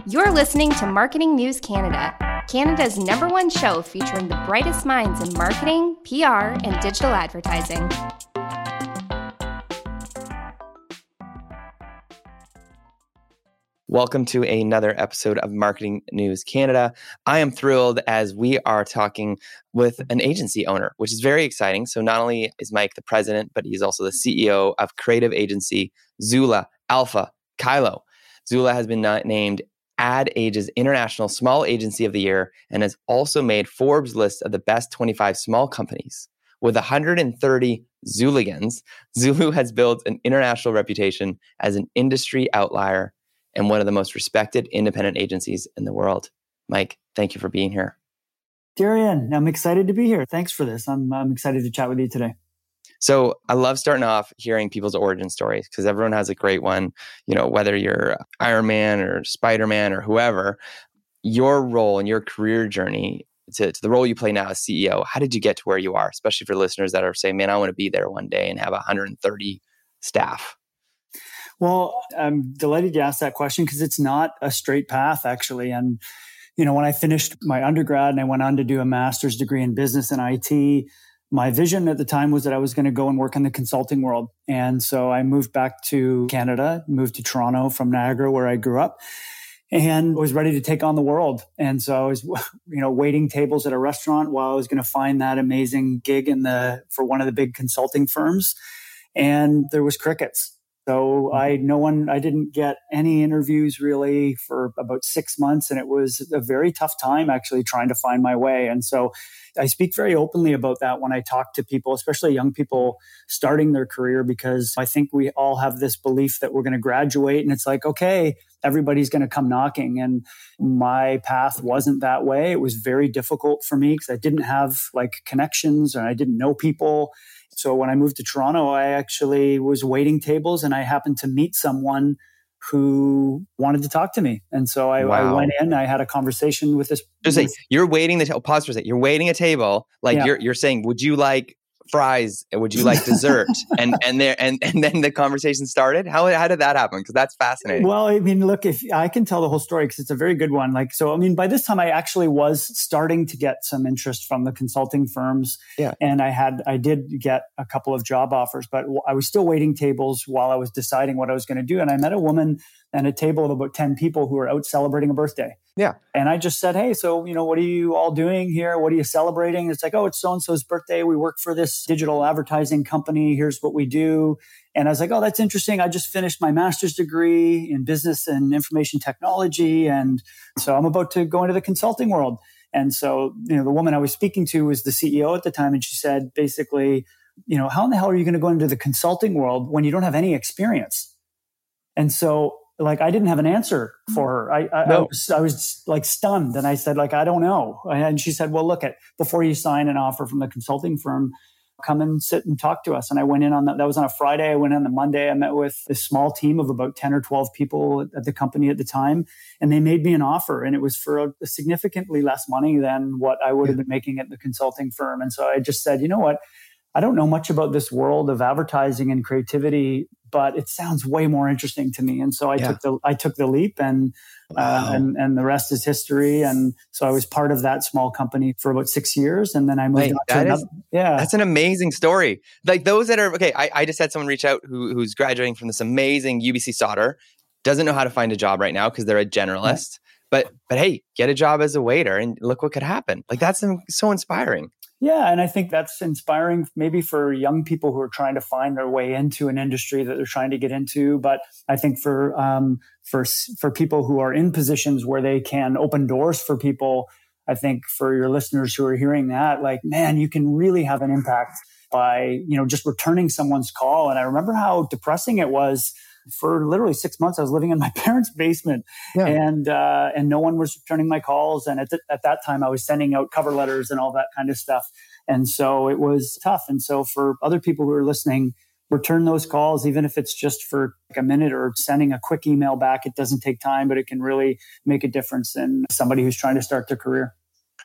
You're listening to Marketing News Canada, Canada's #1 show featuring the brightest minds in marketing, PR, and digital advertising. Welcome to another episode of Marketing News Canada. I am thrilled as we are talking with an agency owner, which is very exciting. So not only is Mike the president, but he's also the CEO of creative agency Zula Alpha Kylo. Zula has been named Ad Age's International Small Agency of the Year and has also made Forbes' list of the best 25 small companies. With 130 Zuligans, Zulu has built an international reputation as an industry outlier and one of the most respected independent agencies in the world. Mike, thank you for being here. Darian, I'm excited to be here. Thanks for this. I'm excited to chat with you today. So I love starting off hearing people's origin stories because everyone has a great one. You know, whether you're Iron Man or Spider-Man or whoever, your role and your career journey to the role you play now as CEO, how did you get to where you are? Especially for listeners that are saying, man, I want to be there one day and have 130 staff. Well, I'm delighted you asked that question because it's not a straight path, actually. And, you know, when I finished my undergrad and I went on to do a master's degree in business and IT, my vision at the time was that I was going to go and work in the consulting world. And so I moved back to Canada, moved to Toronto from Niagara, where I grew up, and was ready to take on the world. And so I was, waiting tables at a restaurant while I was going to find that amazing gig for one of the big consulting firms. And there was crickets. So I didn't get any interviews really for about 6 months. And it was a very tough time actually trying to find my way. And so I speak very openly about that when I talk to people, especially young people starting their career, because I think we all have this belief that we're going to graduate and it's like, okay, everybody's going to come knocking. And my path wasn't that way. It was very difficult for me because I didn't have connections and I didn't know people. So when I moved to Toronto, I actually was waiting tables and I happened to meet someone who wanted to talk to me. And so I went in, I had a conversation with this. Just say, you're waiting pause for a second. You're waiting a table. You're saying, would you like fries? Would you like dessert? and then the conversation started. How did that happen? Because that's fascinating. Well, I mean, look, if I can tell the whole story because it's a very good one. By this time I actually was starting to get some interest from the consulting firms. Yeah. And I did get a couple of job offers, but I was still waiting tables while I was deciding what I was going to do. And I met a woman and a table of about 10 people who were out celebrating a birthday. Yeah. And I just said, hey, so, what are you all doing here? What are you celebrating? It's like, oh, it's so-and-so's birthday. We work for this digital advertising company. Here's what we do. And I was like, oh, that's interesting. I just finished my master's degree in business and information technology. And so I'm about to go into the consulting world. And so, the woman I was speaking to was the CEO at the time. And she said, basically, how in the hell are you going to go into the consulting world when you don't have any experience? And so I didn't have an answer for her. I was stunned. And I said, I don't know. And she said, well, before you sign an offer from the consulting firm, come and sit and talk to us. And I went in on that. That was on a Friday. I went in on the Monday. I met with a small team of about 10 or 12 people at the company at the time. And they made me an offer. And it was for a significantly less money than what I would have been making at the consulting firm. And so I just said, you know what? I don't know much about this world of advertising and creativity, but it sounds way more interesting to me. And so I took the leap, and the rest is history. And so I was part of that small company for about 6 years, and then I moved on to another. Yeah, that's an amazing story. Like those that are okay. I just had someone reach out who's graduating from this amazing UBC Sauder, doesn't know how to find a job right now because they're a generalist. Yeah. But hey, get a job as a waiter, and look what could happen. That's so inspiring. Yeah, and I think that's inspiring maybe for young people who are trying to find their way into an industry that they're trying to get into. But I think for people who are in positions where they can open doors for people, I think for your listeners who are hearing that, man, you can really have an impact by, just returning someone's call. And I remember how depressing it was. For literally 6 months, I was living in my parents' basement, and no one was returning my calls. And at that time, I was sending out cover letters and all that kind of stuff. And so it was tough. And so for other people who are listening, return those calls, even if it's just for a minute or sending a quick email back. It doesn't take time, but it can really make a difference in somebody who's trying to start their career.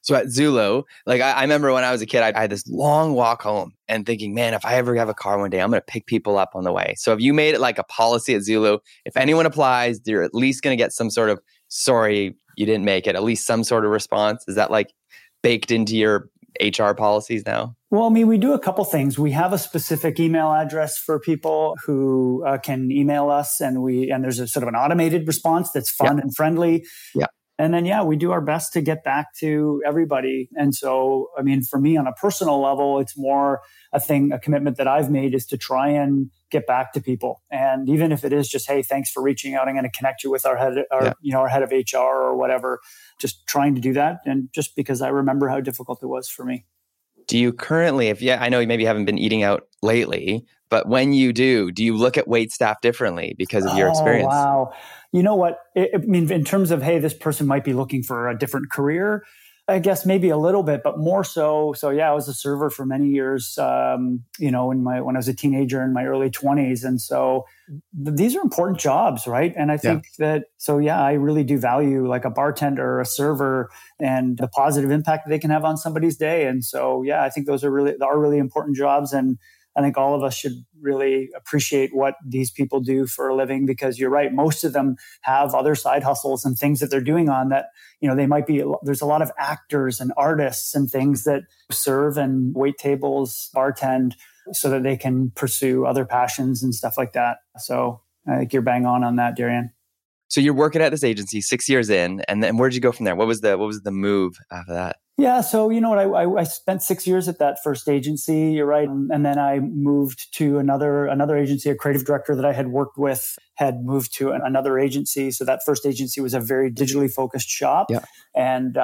So at Zulu, like I remember when I was a kid, I had this long walk home and thinking, man, if I ever have a car one day, I'm going to pick people up on the way. So have you made it like a policy at Zulu? If anyone applies, you're at least going to get some sort of, sorry, you didn't make it, at least some sort of response. Is that like baked into your HR policies now? Well, I mean, we do a couple things. We have a specific email address for people who can email us, and there's a sort of an automated response that's fun and friendly. Yeah. And then, we do our best to get back to everybody. And so, I mean, for me on a personal level, it's more a commitment that I've made is to try and get back to people. And even if it is just, hey, thanks for reaching out, I'm going to connect you with our head of HR or whatever, just trying to do that. And just because I remember how difficult it was for me. Do you currently, I know you maybe haven't been eating out lately, but when you do you look at wait staff differently because of your experience? Wow. You know what? I mean, in terms of, hey, this person might be looking for a different career, I guess maybe a little bit, but more so. So I was a server for many years, when I was a teenager in my early 20s. And so these are important jobs, right? And I think I really do value like a bartender or a server and the positive impact that they can have on somebody's day. And so, I think those are really important jobs. And I think all of us should really appreciate what these people do for a living, because you're right. Most of them have other side hustles and things that they're doing on that, they might be, there's a lot of actors and artists and things that serve and wait tables, bartend, so that they can pursue other passions and stuff like that. So I think you're bang on that, Darian. So you're working at this agency 6 years in, and then where'd you go from there? What was the move after that? Yeah. So, I spent 6 years at that first agency. You're right. And then I moved to another agency. A creative director that I had worked with had moved to another agency. So that first agency was a very digitally focused shop. Yeah. And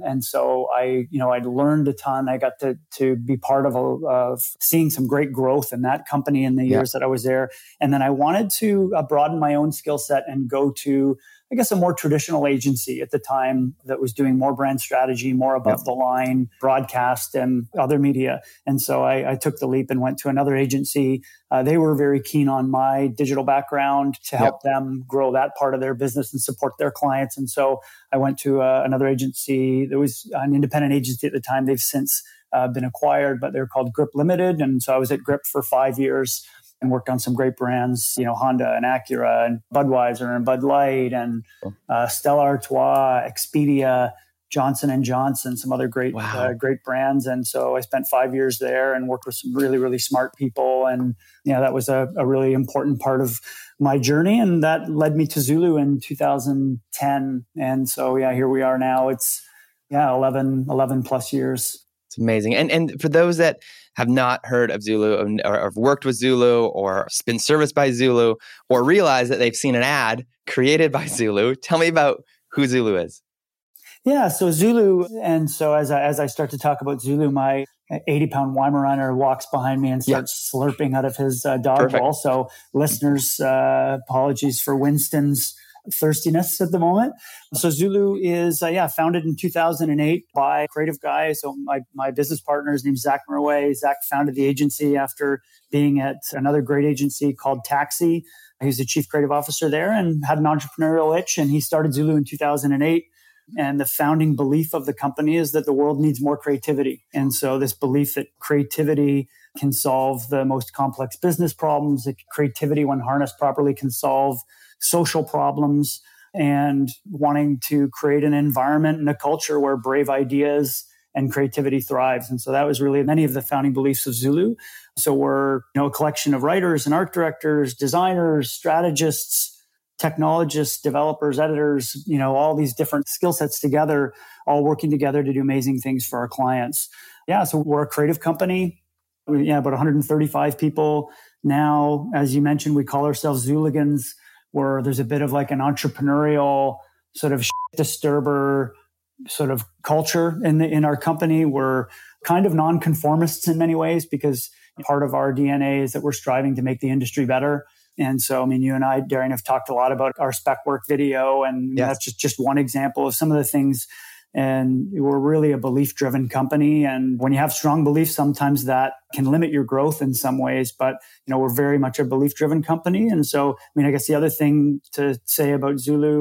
so I learned a ton. I got to be part of seeing some great growth in that company in the years that I was there. And then I wanted to broaden my own skill set and go to, I guess, a more traditional agency at the time that was doing more brand strategy, more above the line broadcast and other media. And so I took the leap and went to another agency. They were very keen on my digital background to help them grow that part of their business and support their clients. And so I went to another agency. There was an independent agency at the time. They've since been acquired, but they're called Grip Limited. And so I was at Grip for 5 years and worked on some great brands, Honda and Acura and Budweiser and Bud Light and Stella Artois, Expedia, Johnson & Johnson, some other great brands. And so I spent 5 years there and worked with some really, really smart people. And that was a really important part of my journey. And that led me to Zulu in 2010. And so, here we are now. It's 11 plus years. It's amazing. And for those that have not heard of Zulu or have worked with Zulu or been serviced by Zulu or realize that they've seen an ad created by Zulu, tell me about who Zulu is. Yeah, so Zulu, and so as I start to talk about Zulu, my 80-pound Weimaraner walks behind me and starts slurping out of his dog bowl. So listeners, apologies for Winston's thirstiness at the moment. So Zulu is founded in 2008 by a creative guy. So my business partner, his name's Zach Murway. Zach founded the agency after being at another great agency called Taxi. He was the chief creative officer there and had an entrepreneurial itch. And he started Zulu in 2008. And the founding belief of the company is that the world needs more creativity. And so this belief that creativity can solve the most complex business problems, that creativity, when harnessed properly, can solve social problems, and wanting to create an environment and a culture where brave ideas and creativity thrives. And so that was really many of the founding beliefs of Zulu. So we're a collection of writers and art directors, designers, strategists, technologists, developers, editors, all these different skill sets together, all working together to do amazing things for our clients. Yeah, so we're a creative company. About 135 people now. As you mentioned, we call ourselves Zuligans, where there's a bit of like an entrepreneurial sort of disturber sort of culture in our company. We're kind of nonconformists in many ways because part of our DNA is that we're striving to make the industry better. And so, you and I, Darian, have talked a lot about our spec work video, and that's just one example of some of the things. And we're really a belief-driven company. And when you have strong beliefs, sometimes that can limit your growth in some ways. But, we're very much a belief-driven company. And so, I guess the other thing to say about Zulu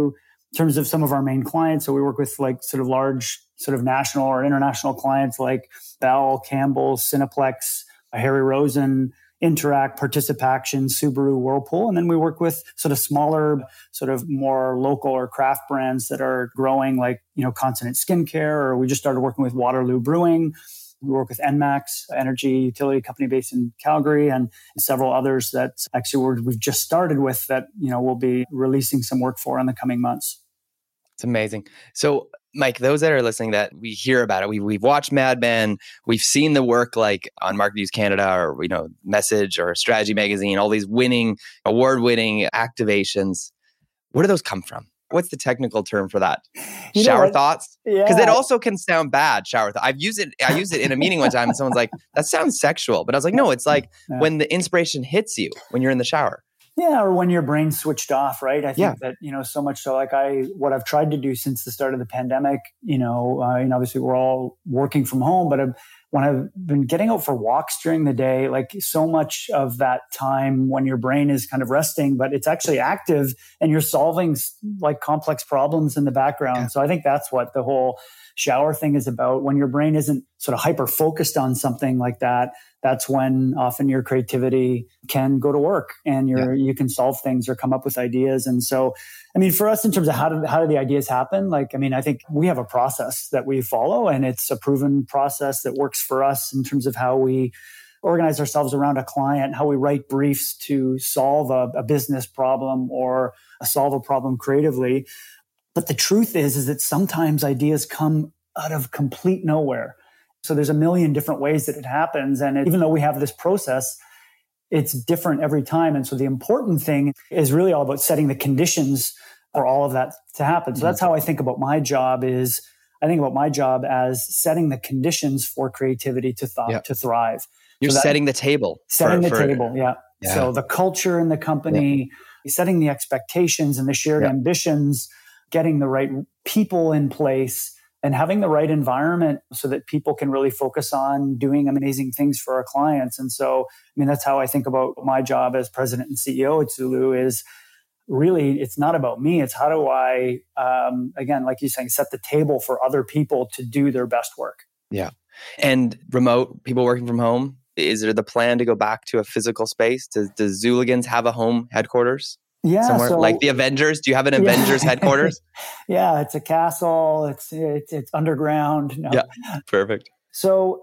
in terms of some of our main clients. So we work with like sort of large, sort of national or international clients like Bell, Campbell, Cineplex, Harry Rosen, Interact, Participaction, Subaru, Whirlpool. And then we work with sort of smaller, sort of more local or craft brands that are growing, like, Consonant Skincare, or we just started working with Waterloo Brewing. We work with Enmax, energy utility company based in Calgary, and several others that actually we've just started with that, we'll be releasing some work for in the coming months. It's amazing. So, Mike, those that are listening, that we hear about it, we've watched Mad Men, we've seen the work like on Market News Canada or, Message or Strategy Magazine, all these award-winning activations. Where do those come from? What's the technical term for that? Shower thoughts? Because it also can sound bad, shower thoughts. I used it in a meeting one time and someone's like, that sounds sexual. But I was like, no, it's like when the inspiration hits you when you're in the shower. Yeah, or when your brain's switched off, right? I think that, so much so like what I've tried to do since the start of the pandemic, obviously we're all working from home, but when I've been getting out for walks during the day, like so much of that time when your brain is kind of resting, but it's actually active and you're solving like complex problems in the background. Yeah. So I think that's what the whole shower thing is about. When your brain isn't sort of hyper focused on something like that, that's when often your creativity can go to work and you can solve things or come up with ideas. And so, for us in terms of how do the ideas happen? I think we have a process that we follow, and it's a proven process that works for us in terms of how we organize ourselves around a client, how we write briefs to solve a business problem or solve a problem creatively. But the truth is that sometimes ideas come out of complete nowhere. So there's a million different ways that it happens. And even though we have this process, it's different every time. And so the important thing is really all about setting the conditions for all of that to happen. So that's how I think about my job as setting the conditions for creativity to thrive. You're setting the table. Setting the table, yeah. So the culture in the company, setting the expectations and the shared ambitions, getting the right people in place, and having the right environment so that people can really focus on doing amazing things for our clients. And so, that's how I think about my job as president and CEO at Zulu is really, it's not about me. It's how do I, again, like you're saying, set the table for other people to do their best work. Yeah. And remote people working from home, is there the plan to go back to a physical space? Does Zuligans have a home headquarters? Yeah, somewhere like the Avengers. Do you have an Avengers headquarters? Yeah, it's a castle. It's underground. No. Yeah, perfect. So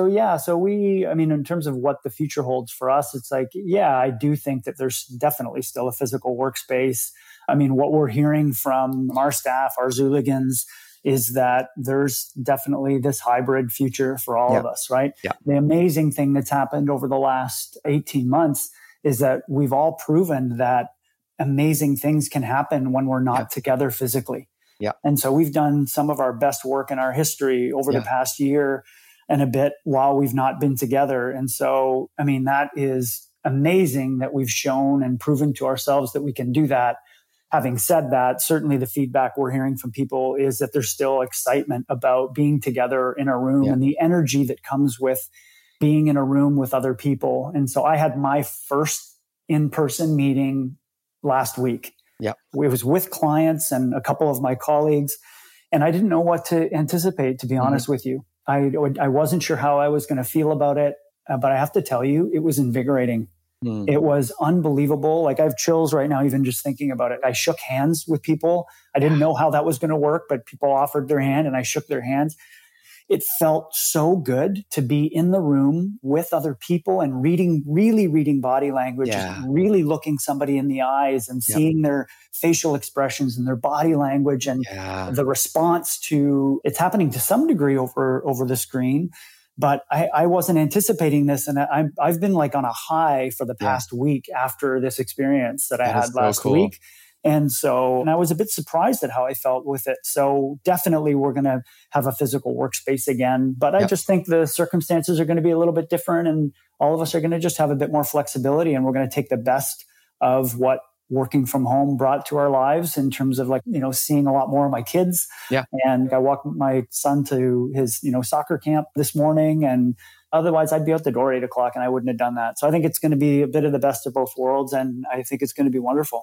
we, in terms of what the future holds for us, it's like, I do think that there's definitely still a physical workspace. What we're hearing from our staff, our Zuligans, is that there's definitely this hybrid future for all of us, right? Yeah. The amazing thing that's happened over the last 18 months is that we've all proven that amazing things can happen when we're not together physically. Yeah. And so we've done some of our best work in our history over the past year and a bit while we've not been together. And so, that is amazing that we've shown and proven to ourselves that we can do that. Having said that, certainly the feedback we're hearing from people is that there's still excitement about being together in a room and the energy that comes with being in a room with other people. And so I had my first in-person meeting last week. Yeah. It was with clients and a couple of my colleagues, and I didn't know what to anticipate, to be honest with you. I wasn't sure how I was going to feel about it, but I have to tell you, it was invigorating. It was unbelievable. Like I have chills right now, even just thinking about it. I shook hands with people. I didn't know how that was going to work, but people offered their hand and I shook their hands. It felt so good to be in the room with other people and really reading body language, really looking somebody in the eyes and seeing their facial expressions and their body language and the response to it's happening to some degree over the screen. But I wasn't anticipating this. And I've been like on a high for the past week after this experience that I had last week. And I was a bit surprised at how I felt with it. So definitely we're going to have a physical workspace again. But I just think the circumstances are going to be a little bit different. And all of us are going to just have a bit more flexibility. And we're going to take the best of what working from home brought to our lives in terms of seeing a lot more of my kids. Yeah. And I walked my son to his, soccer camp this morning. And otherwise I'd be out the door at 8:00 and I wouldn't have done that. So I think it's going to be a bit of the best of both worlds. And I think it's going to be wonderful.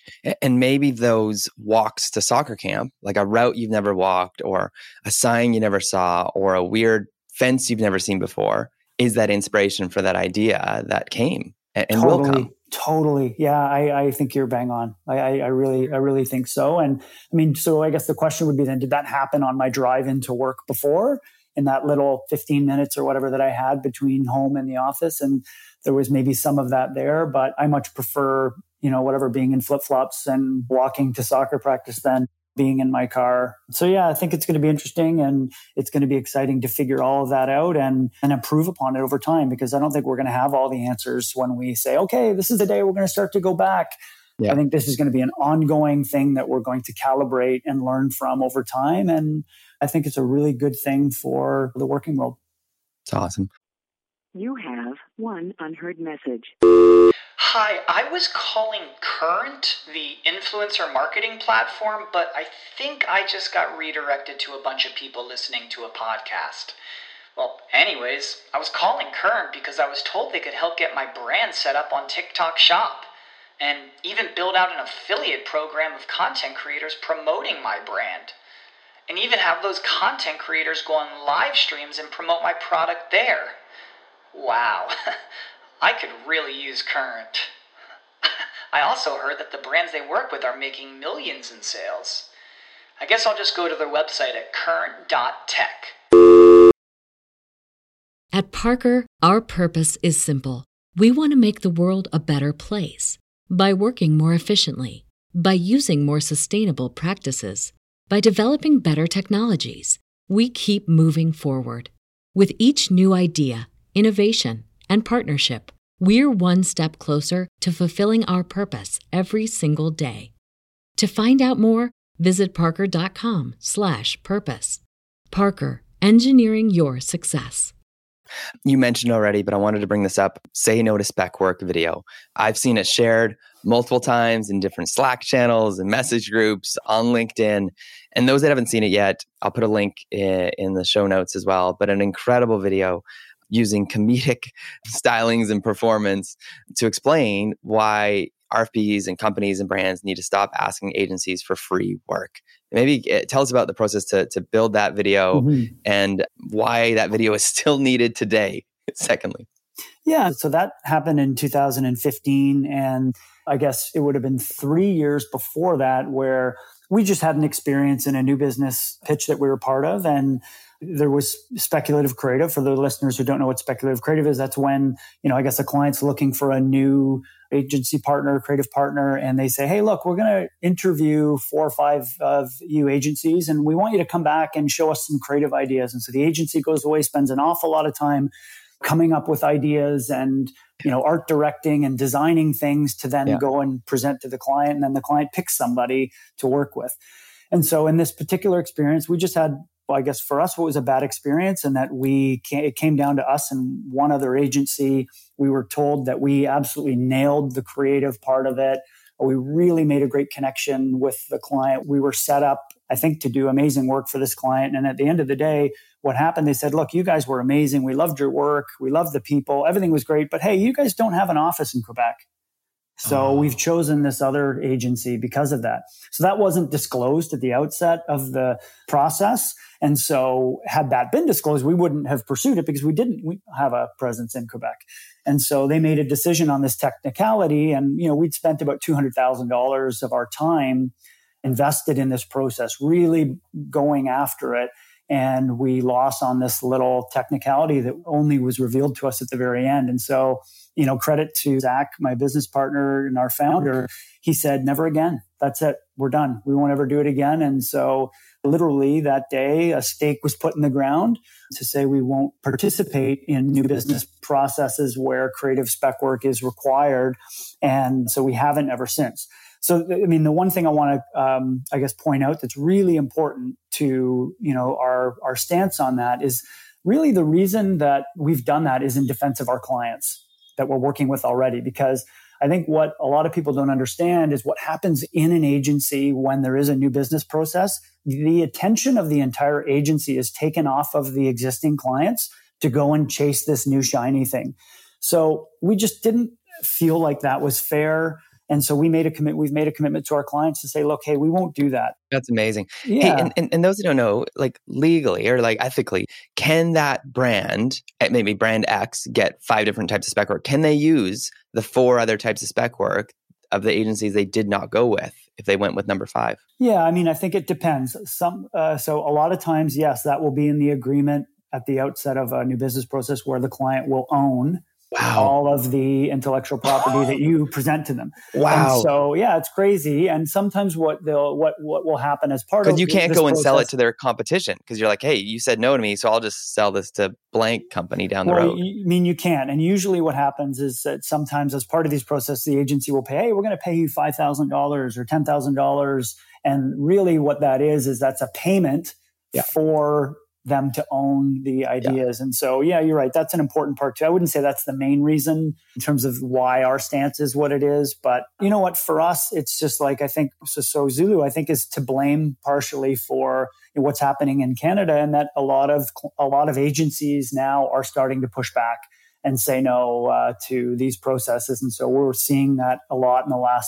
And maybe those walks to soccer camp, like a route you've never walked or a sign you never saw or a weird fence you've never seen before, is that inspiration for that idea that came and will come. Totally. Yeah, I think you're bang on. I really think so. And I mean, so I guess the question would be then, did that happen on my drive into work before, in that little 15 minutes or whatever that I had between home and the office? And there was maybe some of that there, but I much prefer, whatever, being in flip-flops and walking to soccer practice than being in my car. So yeah, I think it's going to be interesting, and it's going to be exciting to figure all of that out and improve upon it over time, because I don't think we're going to have all the answers when we say, okay, this is the day we're going to start to go back. Yeah. I think this is going to be an ongoing thing that we're going to calibrate and learn from over time. And I think it's a really good thing for the working world. It's awesome. You have one unheard message. Hi, I was calling Current, the influencer marketing platform, but I think I just got redirected to a bunch of people listening to a podcast. Well, anyways, I was calling Current because I was told they could help get my brand set up on TikTok Shop and even build out an affiliate program of content creators promoting my brand, and even have those content creators go on live streams and promote my product there. Wow, I could really use Current. I also heard that the brands they work with are making millions in sales. I guess I'll just go to their website at current.tech. At Parker, our purpose is simple. We want to make the world a better place by working more efficiently, by using more sustainable practices, by developing better technologies. We keep moving forward. With each new idea, innovation, and partnership, we're one step closer to fulfilling our purpose every single day. To find out more, visit parker.com/purpose. Parker, engineering your success. You mentioned already, but I wanted to bring this up. Say No to Spec Work video. I've seen it shared multiple times in different Slack channels and message groups on LinkedIn. And those that haven't seen it yet, I'll put a link in the show notes as well. But an incredible video using comedic stylings and performance to explain why RFPs and companies and brands need to stop asking agencies for free work. Maybe tell us about the process to build that video and why that video is still needed today, secondly. Yeah, so that happened in 2015. And I guess it would have been 3 years before that where we just had an experience in a new business pitch that we were part of. And there was speculative creative. For the listeners who don't know what speculative creative is, that's when, I guess a client's looking for a new agency partner, creative partner, and they say, hey, look, we're going to interview 4 or 5 of you agencies, and we want you to come back and show us some creative ideas. And so the agency goes away, spends an awful lot of time coming up with ideas and, art directing and designing things to then go and present to the client. And then the client picks somebody to work with. And so in this particular experience, we just had, I guess for us, what was a bad experience, and that it came down to us and one other agency. We were told that we absolutely nailed the creative part of it. We really made a great connection with the client. We were set up, I think, to do amazing work for this client. And at the end of the day, what happened, they said, look, you guys were amazing. We loved your work. We loved the people. Everything was great. But hey, you guys don't have an office in Quebec. So we've chosen this other agency because of that. So that wasn't disclosed at the outset of the process. And so had that been disclosed, we wouldn't have pursued it because we have a presence in Quebec. And so they made a decision on this technicality. And, we'd spent about $200,000 of our time invested in this process, really going after it. And we lost on this little technicality that only was revealed to us at the very end. And so, credit to Zach, my business partner and our founder. He said, never again. That's it. We're done. We won't ever do it again. And so literally that day, a stake was put in the ground to say we won't participate in new business processes where creative spec work is required. And so we haven't ever since. So, the one thing I want to, point out that's really important to, our stance on that is really the reason that we've done that is in defense of our clients that we're working with already. Because I think what a lot of people don't understand is what happens in an agency when there is a new business process. The attention of the entire agency is taken off of the existing clients to go and chase this new shiny thing. So we just didn't feel like that was fair. And so we've made a commitment to our clients to say, look, hey, we won't do that. That's amazing. Yeah. Hey, and those who don't know, like legally or like ethically, can that brand, maybe brand X, get 5 different types of spec work? Can they use the 4 other types of spec work of the agencies they did not go with if they went with number 5? Yeah, I mean, I think it depends. So a lot of times, yes, that will be in the agreement at the outset of a new business process where the client will own all of the intellectual property that you present to them. Wow. And so, yeah, it's crazy. And sometimes what will happen as part of because you can't go and process, sell it to their competition because you're like, hey, you said no to me, so I'll just sell this to blank company down the road. I mean, you can. And usually what happens is that sometimes as part of these processes, the agency will pay, hey, we're going to pay you $5,000 or $10,000. And really what that is that's a payment for them to own the ideas. And so, yeah, you're right. That's an important part too. I wouldn't say that's the main reason in terms of why our stance is what it is. But you know what, for us, it's just like, I think, so Zulu, I think, is to blame partially for what's happening in Canada, and that a lot of agencies now are starting to push back and say no to these processes. And so we're seeing that a lot in the last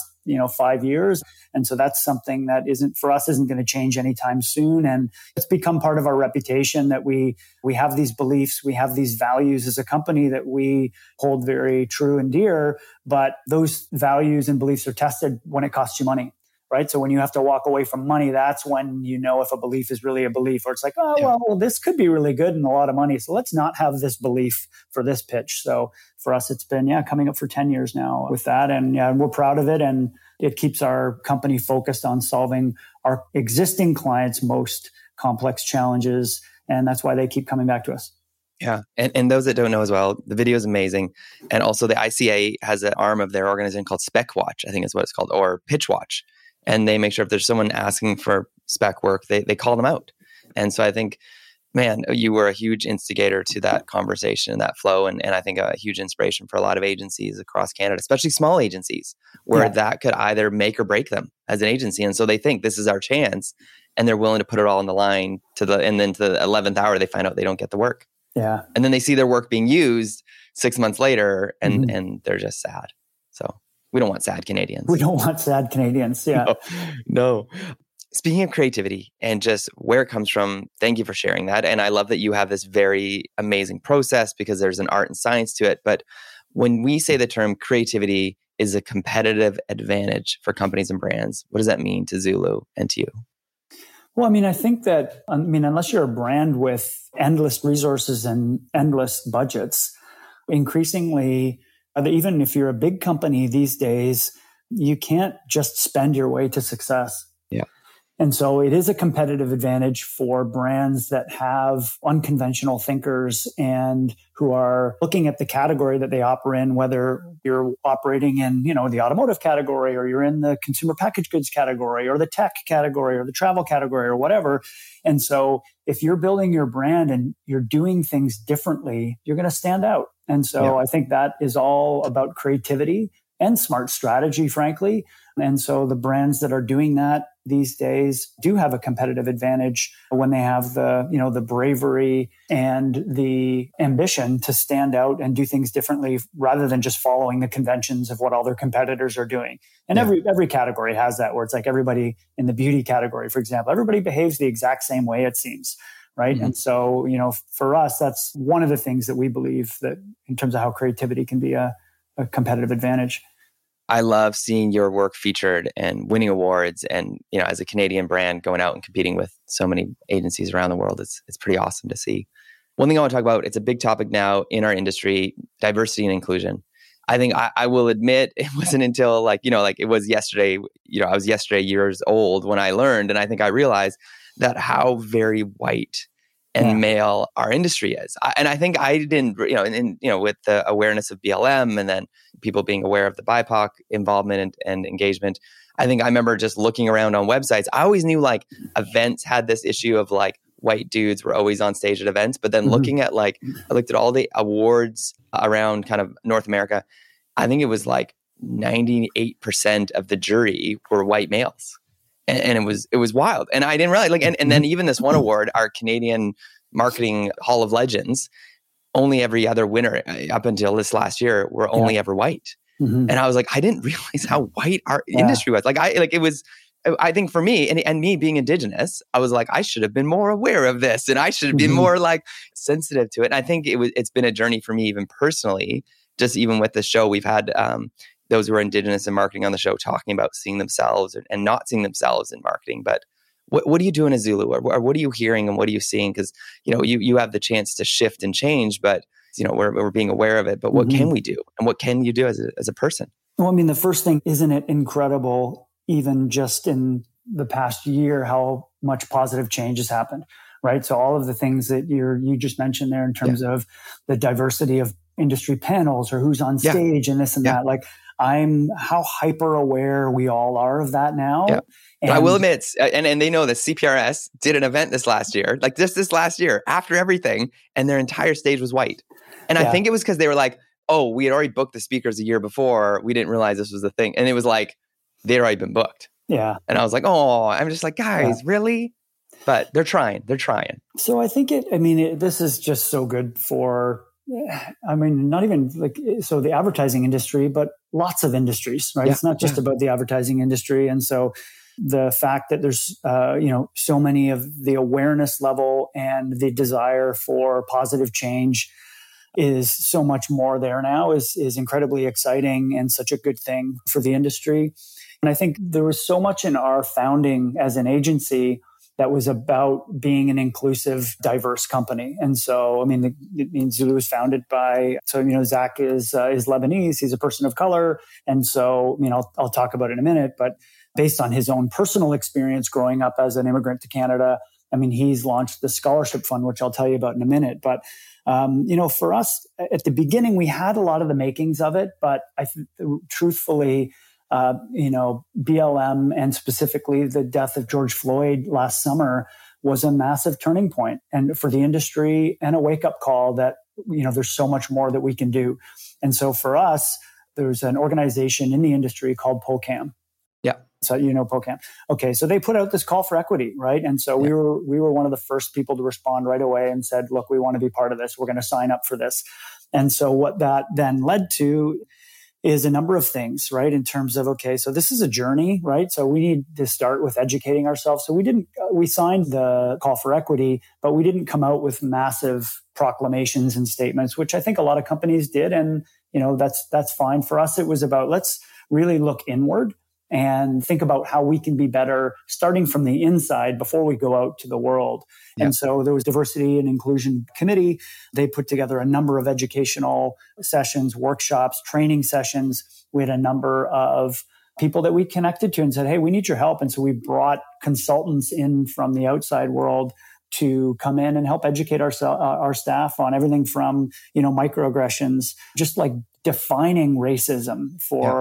5 years. And so that's something that isn't going to change anytime soon. And it's become part of our reputation that we have these beliefs, we have these values as a company that we hold very true and dear, but those values and beliefs are tested when it costs you money. Right. So when you have to walk away from money, that's when you know if a belief is really a belief, or it's like, well, this could be really good and a lot of money. So let's not have this belief for this pitch. So for us, it's been, coming up for 10 years now with that. And we're proud of it. And it keeps our company focused on solving our existing clients' most complex challenges. And that's why they keep coming back to us. Yeah. And those that don't know as well, the video is amazing. And also the ICA has an arm of their organization called Spec Watch, I think is what it's called, or Pitch Watch. And they make sure if there's someone asking for spec work, they call them out. And so I think, man, you were a huge instigator to that conversation and that flow. And I think a huge inspiration for a lot of agencies across Canada, especially small agencies, where that could either make or break them as an agency. And so they think this is our chance and they're willing to put it all on the line and then to the 11th hour, they find out they don't get the work. Yeah. And then they see their work being used 6 months later and they're just sad. So we don't want sad Canadians. We don't want sad Canadians. Yeah. No. Speaking of creativity and just where it comes from, thank you for sharing that. And I love that you have this very amazing process because there's an art and science to it. But when we say the term creativity is a competitive advantage for companies and brands, what does that mean to Zulu and to you? Well, I mean, I think that, unless you're a brand with endless resources and endless budgets, increasingly, even if you're a big company these days, you can't just spend your way to success. Yeah. And so it is a competitive advantage for brands that have unconventional thinkers and who are looking at the category that they operate in, whether you're operating in, the automotive category, or you're in the consumer packaged goods category, or the tech category, or the travel category, or whatever. And so if you're building your brand and you're doing things differently, you're going to stand out. And so I think that is all about creativity and smart strategy, frankly. And so the brands that are doing that these days do have a competitive advantage when they have the bravery and the ambition to stand out and do things differently rather than just following the conventions of what all their competitors are doing. And every category has that, where it's like everybody in the beauty category, for example, everybody behaves the exact same way, it seems. Right. Mm-hmm. And so, for us, that's one of the things that we believe that in terms of how creativity can be a competitive advantage. I love seeing your work featured and winning awards. And, as a Canadian brand going out and competing with so many agencies around the world, it's pretty awesome to see. One thing I want to talk about, it's a big topic now in our industry, diversity and inclusion. I think I will admit it wasn't until it was yesterday, I was yesterday years old when I learned. And I think I realized that how very white and male our industry is. And I think I didn't, with the awareness of BLM and then people being aware of the BIPOC involvement and engagement, I think I remember just looking around on websites. I always knew events had this issue of white dudes were always on stage at events. But then looking at I looked at all the awards around kind of North America, I think it was 98% of the jury were white males. And it was wild. And I didn't realize, and then even this one award, our Canadian Marketing Hall of Legends, only every other winner up until this last year were only ever white. And I was like, I didn't realize how white our industry was. I think for me and me being Indigenous, I was like, I should have been more aware of this and I should have been more like sensitive to it. And I think it's been a journey for me, even personally, just even with the show. We've had those who are Indigenous in marketing on the show talking about seeing themselves and not seeing themselves in marketing. But what do you do in a Zulu, or what are you hearing and what are you seeing? Because, you have the chance to shift and change, but we're being aware of it. But what can we do? And what can you do as a person? Well, I mean, the first thing, isn't it incredible, even just in the past year, how much positive change has happened, right? So all of the things that you just mentioned there in terms of the diversity of industry panels or who's on stage and this and that, like how hyper aware we all are of that now. Yeah. And I will admit, and they know that CPRS did an event this last year, like just this last year after everything, and their entire stage was white. And I think it was because they were like, oh, we had already booked the speakers a year before. We didn't realize this was the thing. And it was like, they'd already been booked. Yeah. And I was like, oh, I'm just like, guys, really? But they're trying. So I think this is just so good for, not even the advertising industry, but lots of industries, right? It's not just about the advertising industry. And so the fact that there's, so many of the awareness level and the desire for positive change is so much more there now is incredibly exciting and such a good thing for the industry. And I think there was so much in our founding as an agency that was about being an inclusive, diverse company. And so, Zulu was founded by, Zach is Lebanese. He's a person of color. And so, I'll talk about it in a minute, but based on his own personal experience growing up as an immigrant to Canada, he's launched the scholarship fund, which I'll tell you about in a minute. But, for us at the beginning, we had a lot of the makings of it, but truthfully, BLM and specifically the death of George Floyd last summer was a massive turning point and for the industry and a wake-up call that, there's so much more that we can do. And so for us, there's an organization in the industry called POCAM. Yeah. So POCAM. Okay. So they put out this call for equity, right? And so we were one of the first people to respond right away and said, look, we want to be part of this. We're going to sign up for this. And so what that then led to is a number of things, right? In terms of, okay, so this is a journey, right? So we need to start with educating ourselves. So we signed the call for equity, but we didn't come out with massive proclamations and statements, which I think a lot of companies did. And, that's fine. For us, it was about, let's really look inward and think about how we can be better starting from the inside before we go out to the world. Yeah. And so there was Diversity and Inclusion Committee. They put together a number of educational sessions, workshops, training sessions. We had a number of people that we connected to and said, hey, we need your help. And so we brought consultants in from the outside world to come in and help educate our staff on everything from, microaggressions, just like defining racism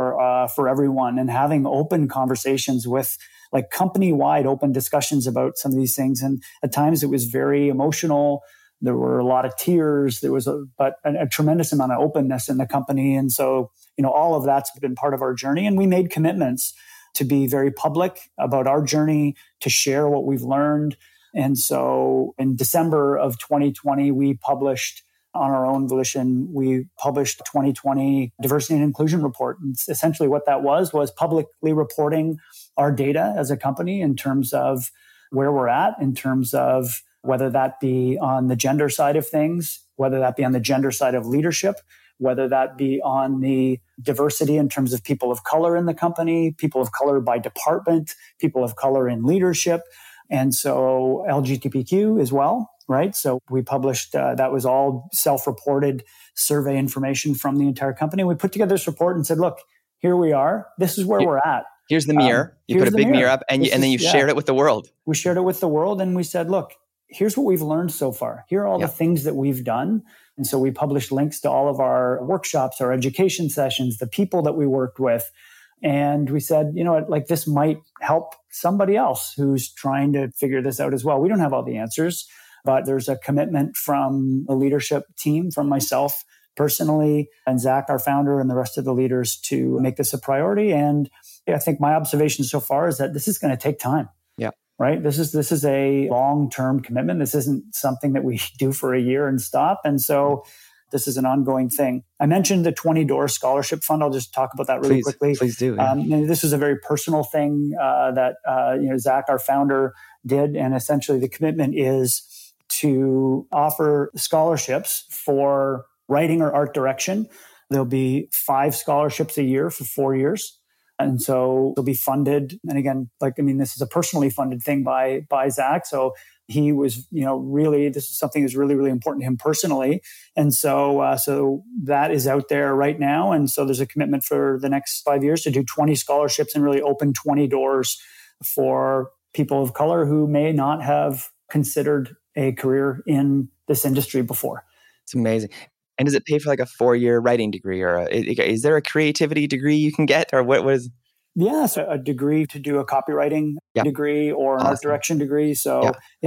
for everyone and having open conversations with like company-wide open discussions about some of these things. And at times it was very emotional. There were a lot of tears. There was a tremendous amount of openness in the company. And so, all of that's been part of our journey. And we made commitments to be very public about our journey, to share what we've learned. And so in December of 2020, we published on our own volition, we published 2020 Diversity and Inclusion Report. And essentially what that was publicly reporting our data as a company in terms of where we're at, in terms of whether that be on the gender side of things, whether that be on the gender side of leadership, whether that be on the diversity in terms of people of color in the company, people of color by department, people of color in leadership, and so LGBTQ as well, right? So we published, that was all self-reported survey information from the entire company. We put together this report and said, look, here we are. This is where we're at. Here's the mirror. You put a big mirror up and then you shared it with the world. We shared it with the world and we said, look, here's what we've learned so far. Here are all the things that we've done. And so we published links to all of our workshops, our education sessions, the people that we worked with. And we said, this might help somebody else who's trying to figure this out as well. We don't have all the answers, but there's a commitment from the leadership team, from myself personally, and Zach, our founder, and the rest of the leaders to make this a priority. And I think my observation so far is that this is going to take time. Yeah. Right. This is a long-term commitment. This isn't something that we do for a year and stop. And so This is an ongoing thing. I mentioned the 20 Doors Scholarship Fund. I'll just talk about that really quickly. Please do. Yeah. This was a very personal thing that Zach, our founder, did. And essentially the commitment is to offer scholarships for writing or art direction. There'll be 5 scholarships a year for 4 years. And so they'll be funded. And again, this is a personally funded thing by Zach. So he was, really, this is something that's really, really important to him personally. And so that is out there right now. And so there's a commitment for the next 5 years to do 20 scholarships and really open 20 doors for people of color who may not have considered a career in this industry before. It's amazing. And does it pay for like a 4-year writing degree, or is there a creativity degree you can get, or what is? Yeah, so a degree to do a copywriting degree or an art direction degree. So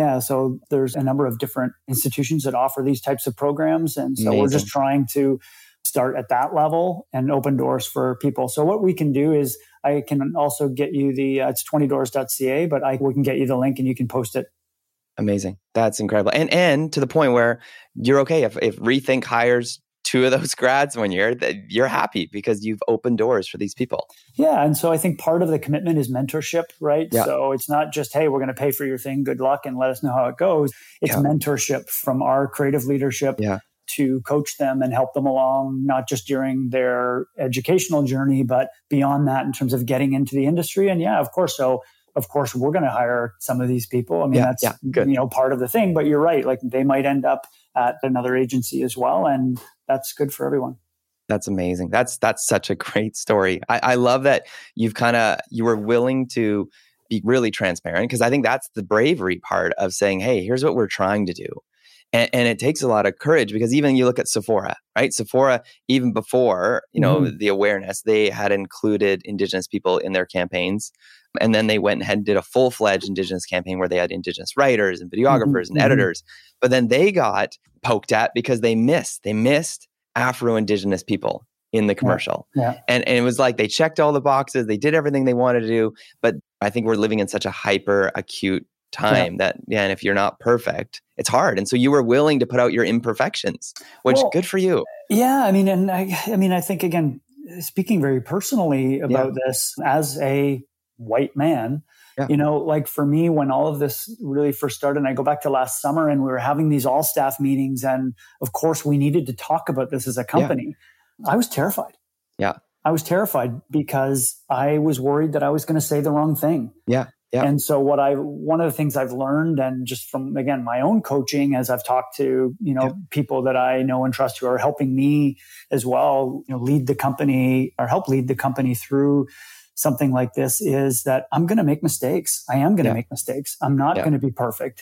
so there's a number of different institutions that offer these types of programs. And so we're just trying to start at that level and open doors for people. So what we can do is I can also get you it's 20doors.ca, but we can get you the link and you can post it. Amazing. That's incredible. And to the point where you're okay if Rethink hires 2 of those grads 1 year, you're happy because you've opened doors for these people. Yeah. And so I think part of the commitment is mentorship, right? Yeah. So it's not just, hey, we're going to pay for your thing. Good luck and let us know how it goes. It's mentorship from our creative leadership to coach them and help them along, not just during their educational journey, but beyond that in terms of getting into the industry. And of course. So of course, we're going to hire some of these people. I mean, that's part of the thing. But you're right; like they might end up at another agency as well, and that's good for everyone. That's amazing. That's such a great story. I love that you were willing to be really transparent, because I think that's the bravery part of saying, "Hey, here's what we're trying to do." And it takes a lot of courage, because even you look at Sephora, right? Sephora, even before the awareness, they had included Indigenous people in their campaigns. And then they went ahead and did a full-fledged Indigenous campaign where they had Indigenous writers and videographers and editors. But then they got poked at because they missed Afro-Indigenous people in the commercial. Yeah. And it was like they checked all the boxes, they did everything they wanted to do. But I think we're living in such a hyper-acute time that, and if you're not perfect, it's hard. And so you were willing to put out your imperfections, which good for you. Yeah. I mean, I think, again, speaking very personally about this as a white man, like for me, when all of this really first started, and I go back to last summer and we were having these all staff meetings, and of course we needed to talk about this as a company. I was terrified. Yeah. I was terrified because I was worried that I was going to say the wrong thing. Yeah. Yeah. And so one of the things I've learned, and just from, again, my own coaching, as I've talked to, people that I know and trust who are helping me as well, lead the company or help lead the company through something like this, is that I'm going to make mistakes. I am going to make mistakes. I'm not going to be perfect.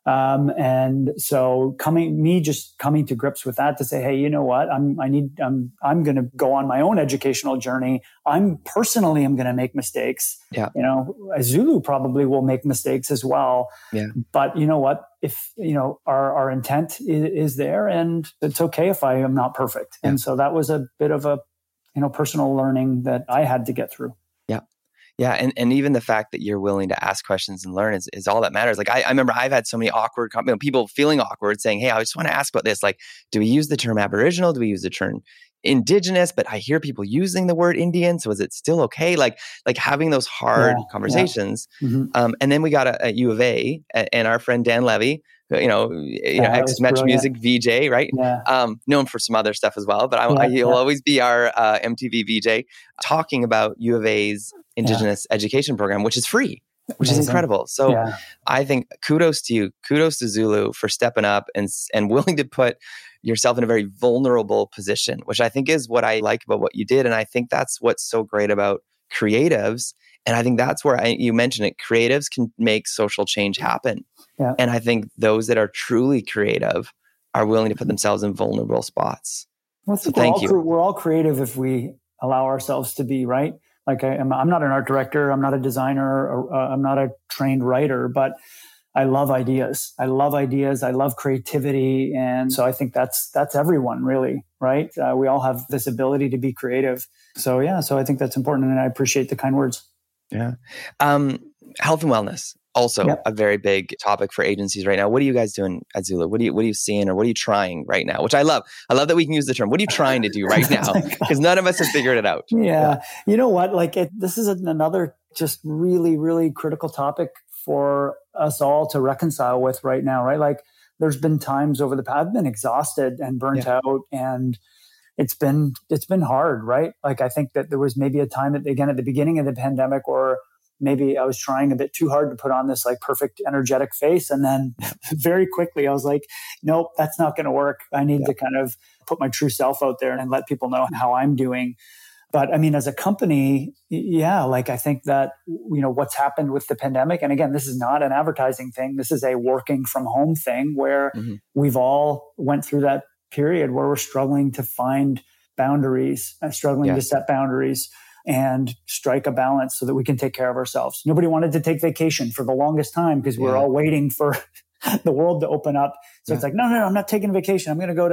And so coming to grips with that, to say, hey, you know what? I'm going to go on my own educational journey. I'm going to make mistakes. Yeah. Zulu probably will make mistakes as well. Yeah. But you know what? If, our intent is there, and it's okay if I am not perfect. Yeah. And so that was a bit of a, personal learning that I had to get through. Yeah. And even the fact that you're willing to ask questions and learn is all that matters. Like I remember I've had so many awkward people feeling awkward saying, hey, I just want to ask about this. Like, do we use the term Aboriginal? Do we use the term Indigenous? But I hear people using the word Indian. So is it still okay? Like having those hard conversations. Yeah. Mm-hmm. And then we got a U of A and our friend Dan Levy, ex-Metro Music VJ, right? Yeah. Known for some other stuff as well, but he'll always be our MTV VJ, talking about U of A's Indigenous education program, which is free, which is incredible. So I think kudos to you, kudos to Zulu for stepping up and willing to put yourself in a very vulnerable position, which I think is what I like about what you did. And I think that's what's so great about creatives. And I think that's where you mentioned it, creatives can make social change happen. Yeah. And I think those that are truly creative are willing to put themselves in vulnerable spots. Well, so thank you. We're all creative if we allow ourselves to be, right? Like I'm not an art director. I'm not a designer. I'm not a trained writer, but I love ideas. I love creativity. And so I think that's everyone really, right? We all have this ability to be creative. So I think that's important. And I appreciate the kind words. Yeah. Health and wellness, Also Yep. a very big topic for agencies right now. What are you guys doing at Zulu? What are you seeing, or what are you trying right now? Which I love. I love that we can use the term. What are you trying to do right now? Because none of us have figured it out. Yeah. You know what? Like this is another just really, really critical topic for us all to reconcile with right now, right? Like there's been times over the past, I've been exhausted and burnt out, and it's been hard, right? Like I think that there was maybe a time at the beginning of the pandemic, or maybe I was trying a bit too hard to put on this like perfect energetic face. And then very quickly I was like, nope, that's not going to work. I need to kind of put my true self out there and let people know how I'm doing. But I mean, as a company, like I think that, what's happened with the pandemic, and again, this is not an advertising thing. This is a working from home thing where we've all went through that period where we're struggling to find boundaries, struggling to set boundaries and strike a balance so that we can take care of ourselves. Nobody wanted to take vacation for the longest time because we're all waiting for the world to open up. So it's like, no, I'm not taking vacation. I'm going to go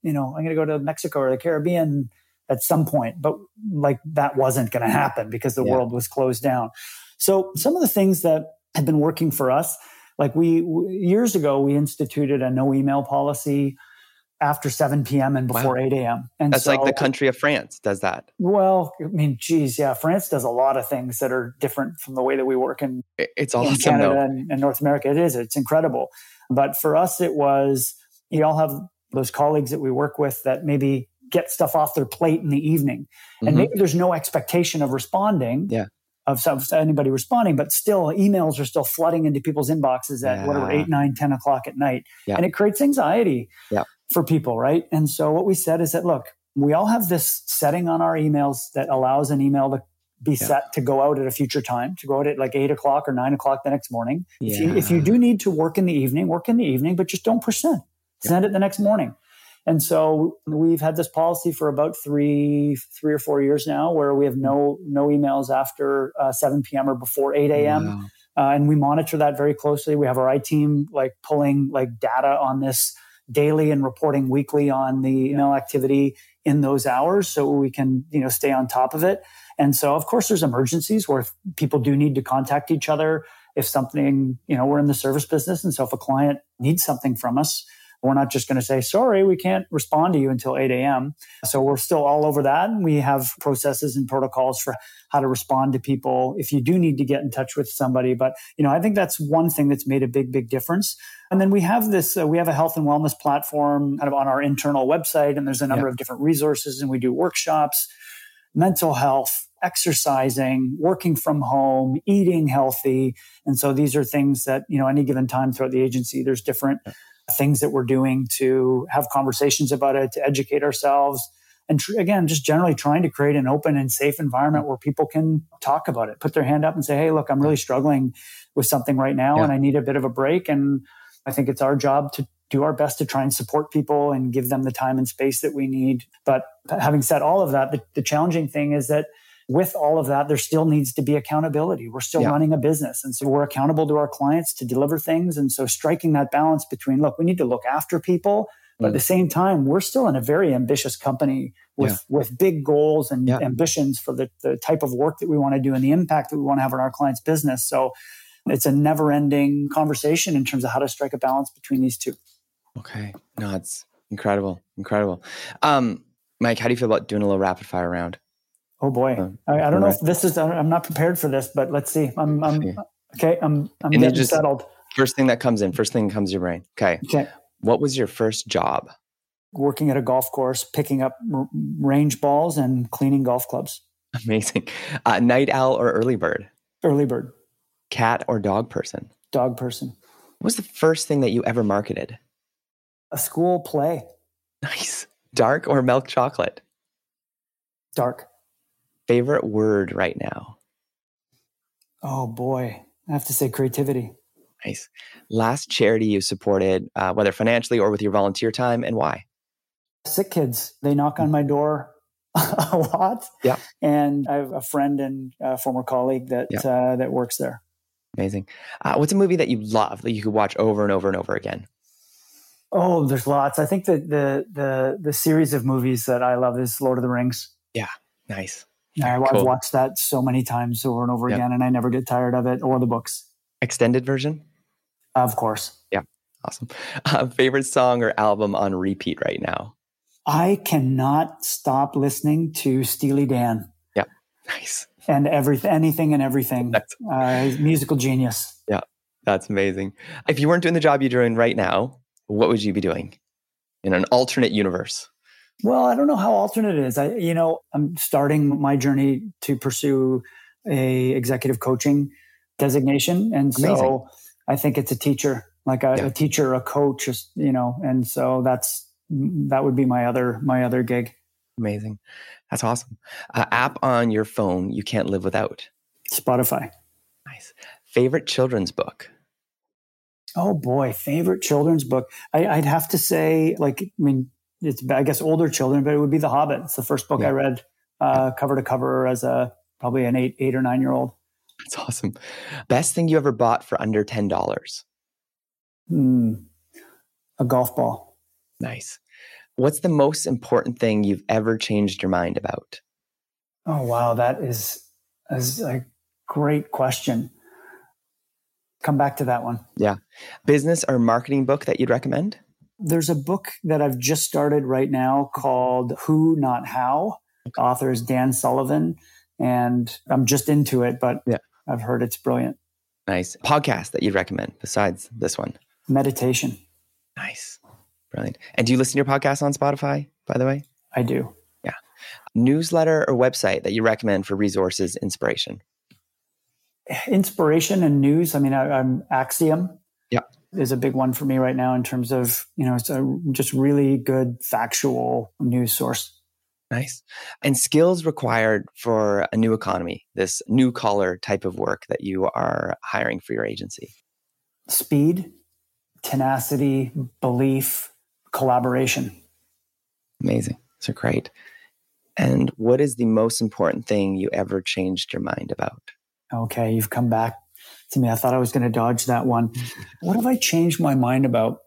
to Mexico or the Caribbean at some point. But like that wasn't going to happen because the world was closed down. So some of the things that have been working for us, like years ago, we instituted a no email policy after 7 p.m. and before 8 a.m. And that's like the country of France does that. Well, I mean, geez, yeah. France does a lot of things that are different from the way that we work in Canada and North America. It's incredible. But for us, it was, you all have those colleagues that we work with that maybe get stuff off their plate in the evening. And maybe there's no expectation of responding. Of anybody responding, but still emails are still flooding into people's inboxes at whatever, 8, 9, 10 o'clock at night. And it creates anxiety for people, right? And so what we said is that, look, we all have this setting on our emails that allows an email to be set to go out at a future time, to go out at like 8 o'clock or 9 o'clock the next morning. If you do need to work in the evening, but just don't push send. Send it the next morning. And so we've had this policy for about three or 4 years now, where we have no emails after 7 p.m. or before 8 a.m. Wow. And we monitor that very closely. We have our IT team like pulling like data on this daily and reporting weekly on the email activity in those hours, so we can stay on top of it. And so, of course, there's emergencies where people do need to contact each other if something, we're in the service business, and so if a client needs something from us, we're not just going to say, sorry, we can't respond to you until 8 a.m. So we're still all over that. And we have processes and protocols for how to respond to people if you do need to get in touch with somebody. But, I think that's one thing that's made a big, big difference. And then we have we have a health and wellness platform kind of on our internal website. And there's a number of different resources, and we do workshops, mental health, exercising, working from home, eating healthy. And so these are things that, any given time throughout the agency, there's different things that we're doing to have conversations about it, to educate ourselves. And again, just generally trying to create an open and safe environment where people can talk about it, put their hand up and say, hey, look, I'm really struggling with something right now and I need a bit of a break. And I think it's our job to do our best to try and support people and give them the time and space that we need. But having said all of that, the challenging thing is that with all of that, there still needs to be accountability. We're still running a business. And so we're accountable to our clients to deliver things. And so striking that balance between, look, we need to look after people, but at the same time, we're still in a very ambitious company with big goals and ambitions for the type of work that we want to do and the impact that we want to have on our clients' business. So it's a never-ending conversation in terms of how to strike a balance between these two. Okay. No, it's incredible. Incredible. Mike, how do you feel about doing a little rapid fire round? Oh boy. I don't know if this is, I'm not prepared for this, but let's see. I'm getting settled. First thing that comes to your brain. Okay. What was your first job? Working at a golf course, picking up range balls and cleaning golf clubs. Amazing. Night owl or early bird? Early bird. Cat or dog person? Dog person. What was the first thing that you ever marketed? A school play. Nice. Dark or milk chocolate? Dark. Favorite word right now? Oh boy. I have to say creativity. Nice. Last charity you supported, whether financially or with your volunteer time, and why? Sick kids. They knock on my door a lot. Yeah. And I have a friend and a former colleague that works there. Amazing. What's a movie that you love that you could watch over and over and over again? Oh, there's lots. I think that the series of movies that I love is Lord of the Rings. Yeah. Nice. I've watched that so many times over and over again, and I never get tired of it, or the books. Extended version? Of course. Yeah. Awesome. Favorite song or album on repeat right now? I cannot stop listening to Steely Dan. Yeah. Nice. And anything and everything. Musical genius. Yeah. That's amazing. If you weren't doing the job you're doing right now, what would you be doing in an alternate universe? Well, I don't know how alternate it is. I'm starting my journey to pursue a executive coaching designation. And Amazing. So I think it's a teacher, like a teacher, a coach, and so that would be my other gig. Amazing. That's awesome. App on your phone you can't live without? Spotify. Nice. Favorite children's book? Oh boy, favorite children's book. I'd have to say, it's, I guess, older children, but it would be The Hobbit. It's the first book I read cover to cover as probably an 8 or 9-year-old. That's awesome. Best thing you ever bought for under $10? A golf ball. Nice. What's the most important thing you've ever changed your mind about? Oh, wow. That is a great question. Come back to that one. Yeah. Business or marketing book that you'd recommend? There's a book that I've just started right now called Who, Not How. The author is Dan Sullivan, and I'm just into it, but I've heard it's brilliant. Nice. Podcast that you'd recommend besides this one? Meditation. Nice. Brilliant. And do you listen to your podcast on Spotify, by the way? I do. Yeah. Newsletter or website that you recommend for resources, inspiration? Inspiration and news. I'm Axiom. Yeah. Is a big one for me right now in terms of, it's a just really good factual news source. Nice. And skills required for a new economy, this new collar type of work that you are hiring for your agency? Speed, tenacity, belief, collaboration. Amazing. So great. And what is the most important thing you ever changed your mind about? Okay, you've come back to me. I thought I was going to dodge that one. What have I changed my mind about?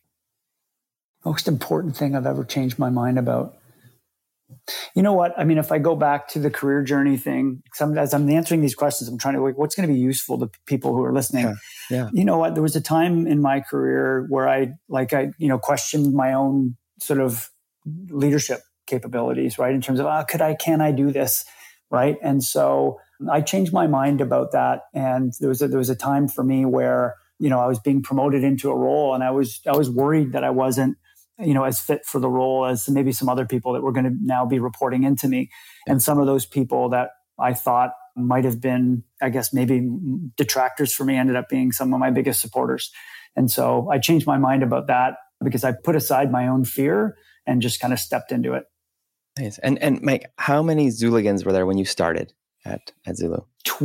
Most important thing I've ever changed my mind about. You know what? If I go back to the career journey thing, as I'm answering these questions, I'm trying to what's going to be useful to people who are listening. Yeah. You know what? There was a time in my career where I questioned my own sort of leadership capabilities, right? In terms of, can I do this? Right. And so I changed my mind about that. And there was a time for me where, I was being promoted into a role, and I was worried that I wasn't, as fit for the role as maybe some other people that were going to now be reporting into me. And some of those people that I thought might have been, I guess, maybe detractors for me ended up being some of my biggest supporters. And so I changed my mind about that because I put aside my own fear and just kind of stepped into it. Nice. And Mike, how many Zuligans were there when you started at Zulu?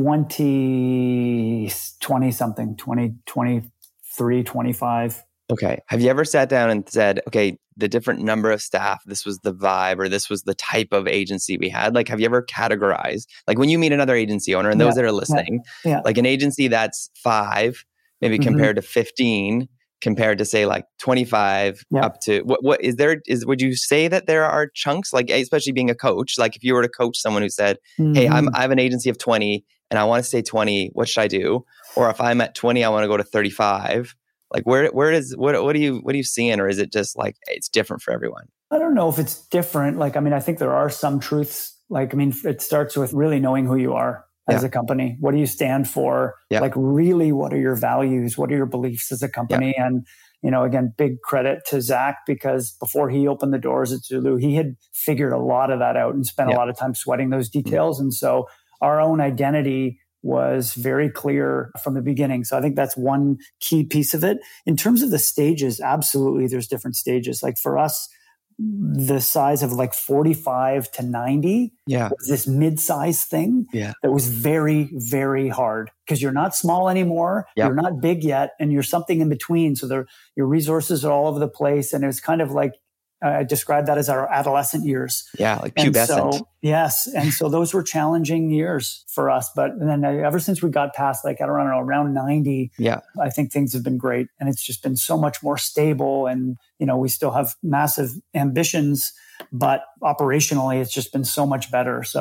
20 something, 20, 23, 25. Okay. Have you ever sat down and said, okay, the different number of staff, this was the vibe, or this was the type of agency we had? Like, have you ever categorized, like when you meet another agency owner and those that are listening, like an agency that's 5, maybe compared to 15, compared to say like 25 up to what would you say that there are chunks, like especially being a coach, like if you were to coach someone who said, hey, I have an agency of 20 and I want to stay 20, what should I do? Or if I'm at 20, I want to go to 35. Like what are you seeing? Or is it just like, it's different for everyone? I don't know if it's different. I think there are some truths. It starts with really knowing who you are as a company. What do you stand for? Like really, what are your values? What are your beliefs as a company? And, again, big credit to Zach, because before he opened the doors at Zulu, he had figured a lot of that out and spent a lot of time sweating those details. And so our own identity was very clear from the beginning. So I think that's one key piece of it. In terms of the stages, absolutely, there's different stages. Like for us, the size of like 45 to 90 was this mid-size thing that was very, very hard because you're not small anymore. You're not big yet, and you're something in between. So your resources are all over the place. And it was kind of like, I describe that as our adolescent years. Yeah, like pubescent. Yes. And so those were challenging years for us. But then ever since we got past around 90, I think things have been great. And it's just been so much more stable. And, we still have massive ambitions, but operationally, it's just been so much better. So,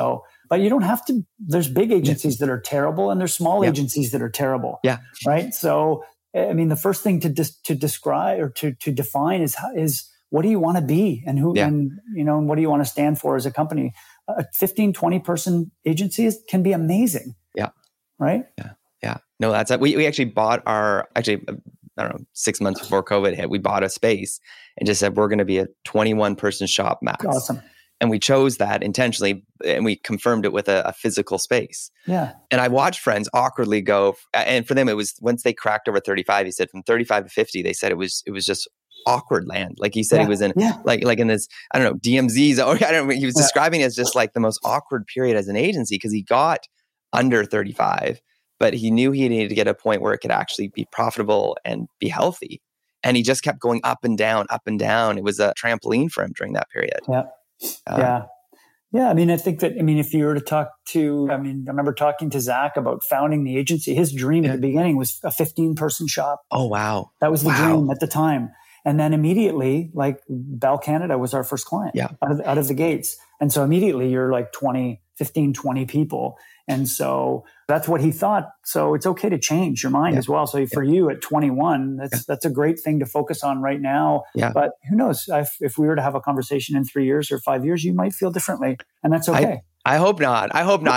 but you don't have to. There's big agencies that are terrible, and there's small agencies that are terrible. Yeah. Right. So, I mean, the first thing to describe or to define is what do you want to be, and who, and what do you want to stand for as a company? A 15, 20 person agency can be amazing. Yeah. Right. Yeah. No, that's it. We actually bought I don't know, 6 months before COVID hit, we bought a space and just said, we're going to be a 21 person shop max. Awesome. And we chose that intentionally, and we confirmed it with a physical space. Yeah. And I watched friends awkwardly go, and for them, it was once they cracked over 35, he said from 35 to 50, they said it was just awkward land. Like he said, he was in like in this, I don't know, DMZs, or I don't know, he was describing it as just like the most awkward period as an agency, because he got under 35, but he knew he needed to get a point where it could actually be profitable and be healthy. And he just kept going up and down, up and down. It was a trampoline for him during that period. Yeah. I mean, I think that, if you were to talk to, I remember talking to Zach about founding the agency. His dream at the beginning was a 15 person shop. Oh, wow. That was the dream at the time. And then immediately, like Bell Canada was our first client out of the gates. And so immediately you're like 15, 20 people. And so that's what he thought. So it's okay to change your mind as well. So for you at 21, that's a great thing to focus on right now. Yeah. But who knows, if we were to have a conversation in 3 years or 5 years, you might feel differently, and that's okay. I hope not. I hope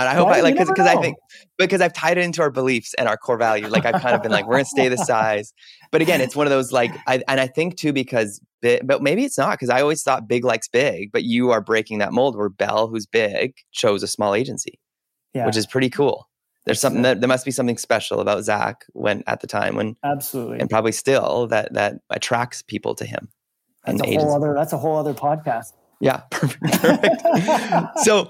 because I've tied it into our beliefs and our core value. Like I've kind of been like, we're going to stay this size. But again, it's one of those like, I think too, because but maybe it's not, because I always thought big likes big, but you are breaking that mold where Bell, who's big, chose a small agency, which is pretty cool. There's something there must be something special about Zach at the time absolutely, and probably still that attracts people to him. That's a whole other podcast. Yeah, perfect. So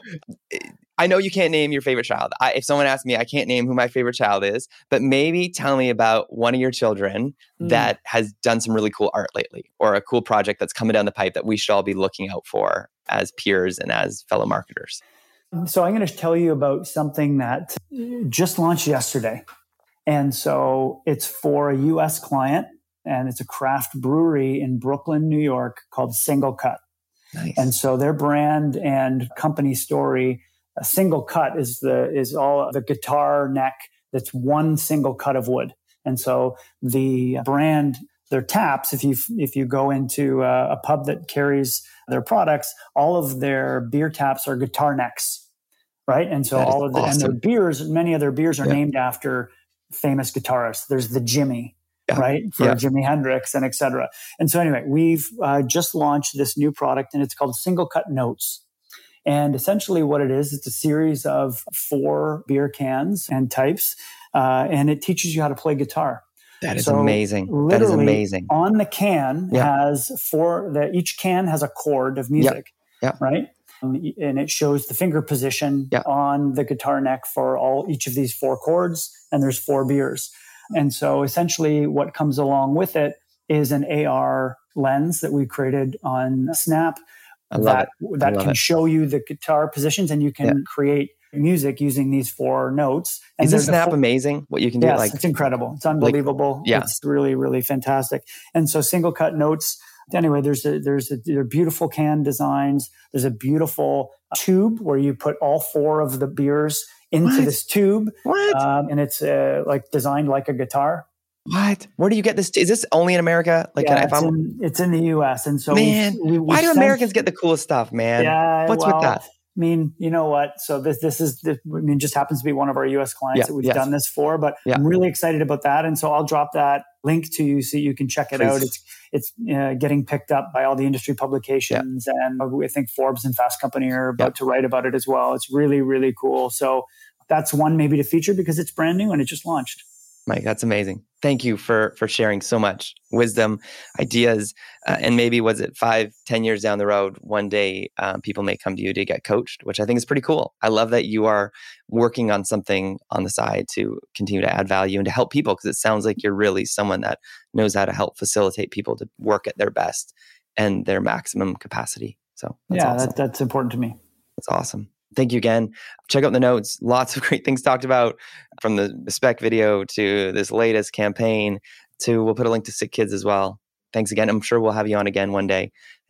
I know you can't name your favorite child. If someone asks me, I can't name who my favorite child is, but maybe tell me about one of your children that has done some really cool art lately, or a cool project that's coming down the pipe that we should all be looking out for as peers and as fellow marketers. So I'm going to tell you about something that just launched yesterday. And so it's for a US client, and it's a craft brewery in Brooklyn, New York, called Single Cut. Nice. And so their brand and company story, a single cut is all the guitar neck that's one single cut of wood. And so the brand, their taps, if you go into a pub that carries their products, all of their beer taps are guitar necks, right? And so and their beers, many of their beers are named after famous guitarists. There's the Jimmy. Right? For Jimi Hendrix and et cetera. And so anyway, we've just launched this new product, and it's called Single Cut Notes. And essentially what it is, it's a series of 4 beer cans and types, and it teaches you how to play guitar. That is amazing. That is amazing. On the can has each can has a chord of music, right? And it shows the finger position on the guitar neck for each of these 4 chords, and there's 4 beers. And so essentially what comes along with it is an AR lens that we created on Snap that can show you the guitar positions, and you can create music using these 4 notes. And isn't Snap amazing what you can do? Yes, it's incredible. It's unbelievable. It's really, really fantastic. And so Single Cut Notes, anyway, they're beautiful can designs. There's a beautiful tube where you put all 4 of the beers into this tube. And it's like designed like a guitar. What? Where do you get this? Is this only in America? Like, it's in the US. And so why do Americans get the coolest stuff, man? Yeah, What's with that? I mean, you know what? So this just happens to be one of our US clients that we've done this for, but I'm really excited about that. And so I'll drop that link to you so you can check it out. It's getting picked up by all the industry publications, and I think Forbes and Fast Company are about to write about it as well. It's really, really cool. So that's one maybe to feature because it's brand new and it just launched. Mike, that's amazing. Thank you for sharing so much wisdom, ideas, and maybe 5-10 years down the road, one day people may come to you to get coached, which I think is pretty cool. I love that you are working on something on the side to continue to add value and to help people, because it sounds like you're really someone that knows how to help facilitate people to work at their best and their maximum capacity. So that's awesome. That's important to me. That's awesome. Thank you again. Check out the notes. Lots of great things talked about, from the spec video to this latest campaign we'll put a link to Sick Kids as well. Thanks again. I'm sure we'll have you on again one day.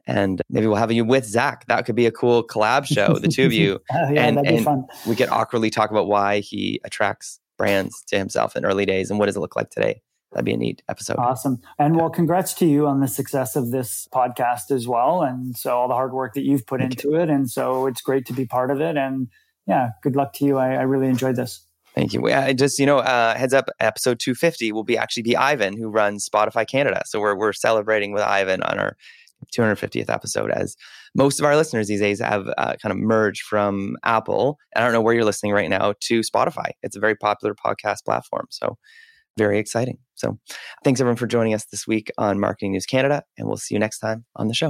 And maybe we'll have you with Zach. That could be a cool collab show, the two of you. That'd be fun. We could awkwardly talk about why he attracts brands to himself in early days and what does it look like today. That'd be a neat episode. Awesome. And well, congrats to you on the success of this podcast as well. And so all the hard work that you've put into it. And so it's great to be part of it. And yeah, good luck to you. I really enjoyed this. Thank you. Just, heads up, episode 250 will be Ivan, who runs Spotify Canada. So we're celebrating with Ivan on our 250th episode, as most of our listeners these days have kind of merged from Apple. I don't know where you're listening right now, to Spotify. It's a very popular podcast platform. So very exciting. So thanks everyone for joining us this week on Marketing News Canada, and we'll see you next time on the show.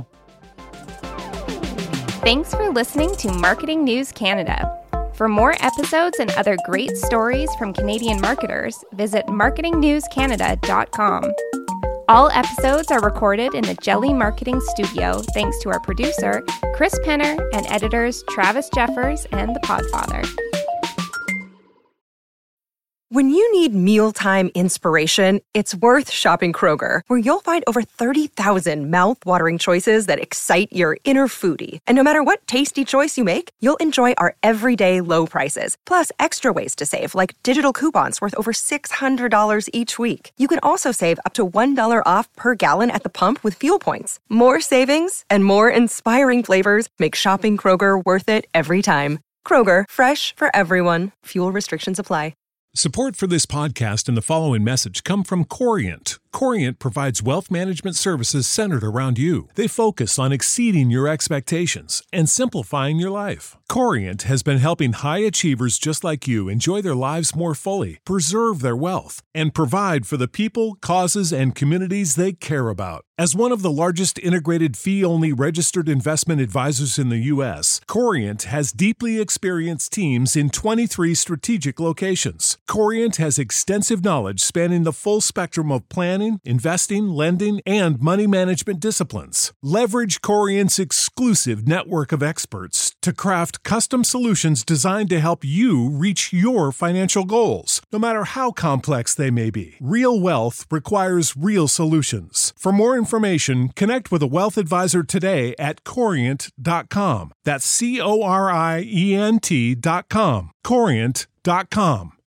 Thanks for listening to Marketing News Canada. For more episodes and other great stories from Canadian marketers, visit marketingnewscanada.com. All episodes are recorded in the Jelly Marketing Studio thanks to our producer, Chris Penner, and editors Travis Jeffers and The Podfather. When you need mealtime inspiration, it's worth shopping Kroger, where you'll find over 30,000 mouth-watering choices that excite your inner foodie. And no matter what tasty choice you make, you'll enjoy our everyday low prices, plus extra ways to save, like digital coupons worth over $600 each week. You can also save up to $1 off per gallon at the pump with fuel points. More savings and more inspiring flavors make shopping Kroger worth it every time. Kroger, fresh for everyone. Fuel restrictions apply. Support for this podcast and the following message come from Corient. Corient provides wealth management services centered around you. They focus on exceeding your expectations and simplifying your life. Corient has been helping high achievers just like you enjoy their lives more fully, preserve their wealth, and provide for the people, causes, and communities they care about. As one of the largest integrated fee-only registered investment advisors in the U.S., Corient has deeply experienced teams in 23 strategic locations. Corient has extensive knowledge spanning the full spectrum of planning, investing, lending, and money management disciplines. Leverage Corient's exclusive network of experts to craft custom solutions designed to help you reach your financial goals, no matter how complex they may be. Real wealth requires real solutions. For more information, connect with a wealth advisor today at Corient.com. That's Corient.com. Corient.com.